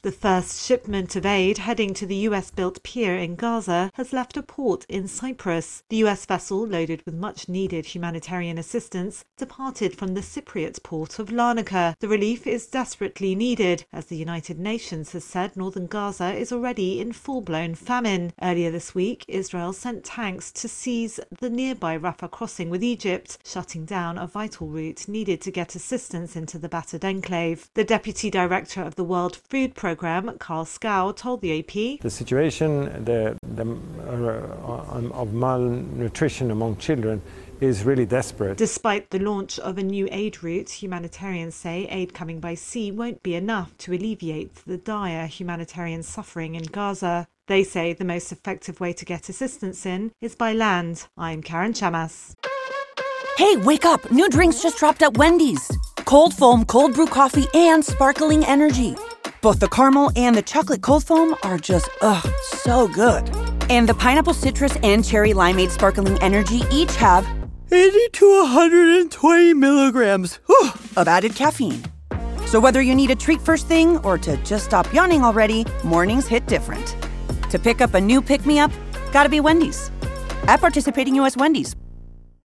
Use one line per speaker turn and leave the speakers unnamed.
The first shipment of aid heading to the US-built pier in Gaza has left a port in Cyprus. The US vessel, loaded with much-needed humanitarian assistance, departed from the Cypriot port of Larnaca. The relief is desperately needed, as the United Nations has said northern Gaza is already in full-blown famine. Earlier this week, Israel sent tanks to seize the nearby Rafah crossing with Egypt, shutting down a vital route needed to get assistance into the battered enclave. The deputy director of the World Food Programme, Carl Scow, told the AP,
"The situation of malnutrition among children is really desperate."
Despite the launch of a new aid route, humanitarians say aid coming by sea won't be enough to alleviate the dire humanitarian suffering in Gaza. They say the most effective way to get assistance in is by land. I'm Karen Chamas.
Hey, wake up! New drinks just dropped at Wendy's. Cold foam, cold brew coffee, and sparkling energy. Both the caramel and the chocolate cold foam are just, so good. And the pineapple citrus and cherry limeade sparkling energy each have 80 to 120 milligrams of added caffeine. So whether you need a treat first thing or to just stop yawning already, mornings hit different. To pick up a new pick-me-up, gotta be Wendy's. At participating U.S. Wendy's.